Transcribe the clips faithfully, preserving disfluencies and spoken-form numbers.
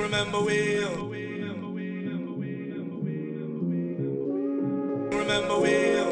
remember Will. Remember Will.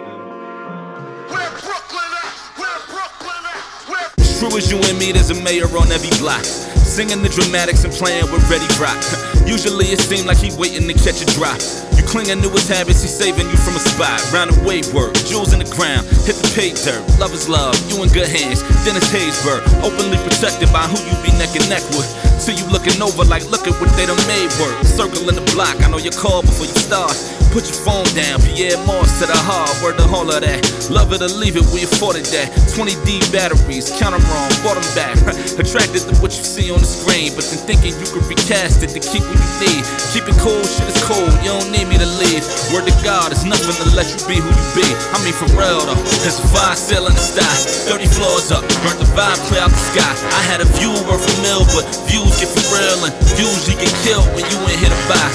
Where Brooklyn at? Where Brooklyn at? Where As true as you and me, there's a mayor on every block, singing the dramatics and playing with Ready Rock. Usually it seemed like he waiting to catch a drop. You clinging to his habits, he's saving you from a spot. Round the way work, jewels in the ground, hit the pay dirt. Love is love, you in good hands. Dennis Haysbert, openly protected by who you be neck and neck with. So you looking over like, look at what they done made work. Circle in the block, I know your call before you start. Put your phone down, Pierre Morse to the heart. Word to all of that, love it or leave it, we afforded that. Twenty D batteries, count them wrong, bought them back. Attracted to what you see on the screen, but then thinking you could recast it to keep what you need. Keep it cool, shit is cold, you don't need me to leave. Word to God, it's nothing to let you be who you be. I mean for real though, there's a fire still in the sky. Thirty floors up, burnt the vibe clear out the sky. I had a view worth a mill, but views get for real and usually get killed when you ain't here to buy.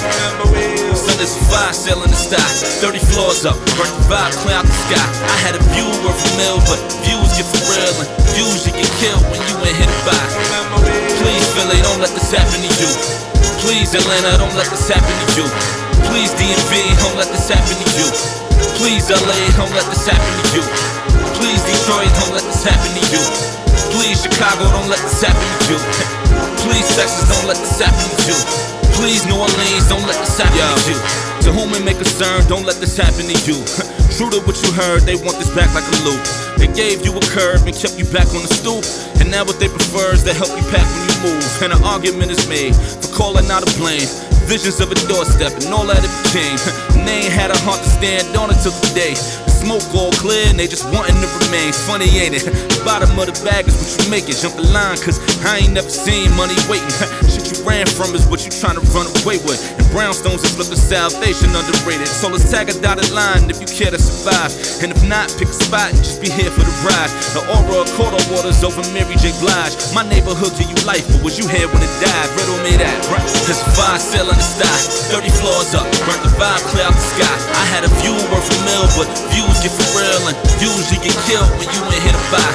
So there's a fire still in the sky. Thirty floors up, burnt the vibe clear out the sky. I had a view worth a mill, but views get for real and usually get killed when you ain't here to buy. Please Philly, don't let this happen to you. Please Atlanta, don't let this happen to you. Please D M V, don't let this happen to you. Please L A, don't let this happen to you. Please Detroit, don't let this happen to you. Please Chicago, don't let this happen to you. Please Texas, don't let this happen to you. Please New Orleans, don't let this happen to you. To whom it may concern, don't let this happen to you. True to what you heard, they want this back like a loop. They gave you a curb and kept you back on the stoop. And now what they prefer is to help you pack when you move. And an argument is made for calling out a blame. Visions of a doorstep and all that it became. And they ain't had a heart to stand on it till today. The smoke all clear and they just wanting to remain. Funny ain't it? The bottom of the bag is what you make it. Jump the line cause I ain't never seen money waiting. Shit you ran from is what you trying to run away with. And brownstones is looking salvation underrated. So let's tag a dotted line if you care to survive. And if not, pick a spot and just be here for the ride. The aura of Cordo waters over Mary J. Blige. My neighborhood give you life, but was you here when it died? Riddle me that, right? There's a fire still in the sky, thirty floors up, burnt the vibe clear out the sky. I had a view worth a mill, but views get for real and usually get killed when you ain't here to buy.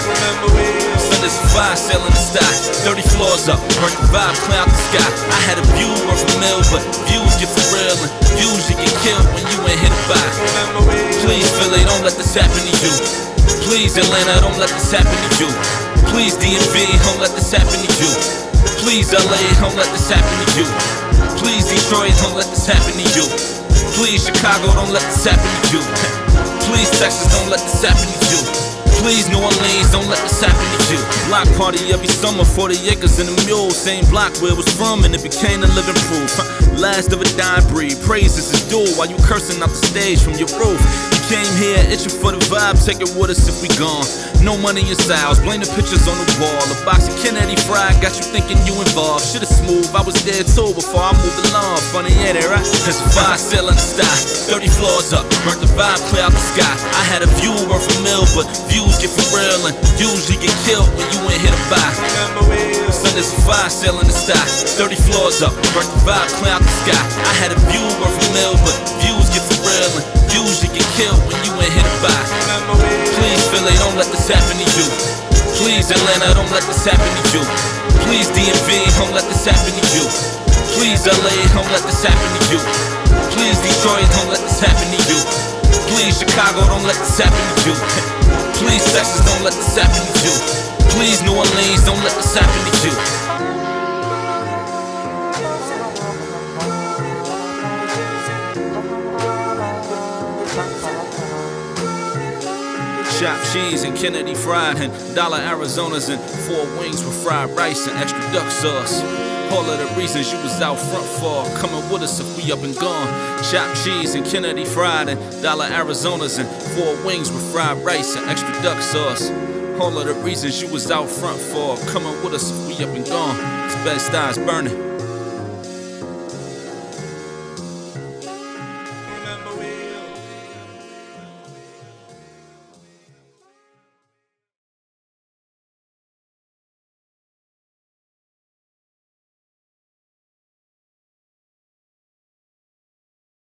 So there's a fire still in the sky, thirty floors up, burnt the vibe clear out the sky. I had a view worth a mill, but views get for real and usually get killed when you ain't here to buy. Please Philly, don't let this happen to you. Please Atlanta, don't let this happen to you. Please D M V, don't let this happen to you. Please L A, don't let this happen to you. Please Detroit, don't let this happen to you. Please Chicago, don't let this happen to you. Please Texas, don't let this happen to you. Please New Orleans, don't let this happen to you. Block party every summer, forty acres and a mule. Same block where it was from and it became a living proof. Last of a dying breed, praises is due while you cursing out the stage from your roof. You came here itching for the vibe, take it with us if we gone. No money in styles, blame the pictures on the wall. A box of Kennedy Fried got you thinking you involved. Shit is smooth, I was there too before I moved along. Funny ain't it, right? There's a fire still in the sky, thirty floors up, burnt the vibe clear out the sky. I had a view worth a mill, but views get for real and usually get killed when you ain't here to buy. So there's a fire still in the sky, thirty floors up, burnt the vibe clear out the sky. I had a view worth a mill, but views get for real and usually get killed when you ain't here to buy. Please Philly, don't let this happen to you. Please Atlanta, don't let this happen to you. Please D M V, don't let this happen to you. Please L A, don't let this happen to you. Please Detroit, don't let this happen to you. Please Chicago, don't let this happen to you. Please Texas, don't let this happen to you. Please New Orleans, don't let this happen to you. Chopped cheese and Kennedy Fried and Dollar Arizonas and four wings with fried rice and extra duck sauce. All of the reasons you was out front for coming with us if we up and gone. Chopped cheese and Kennedy Fried and Dollar Arizonas and four wings with fried rice and extra duck sauce. All of the reasons you was out front for coming with us if we up and gone. It's Bed-Stuy burning.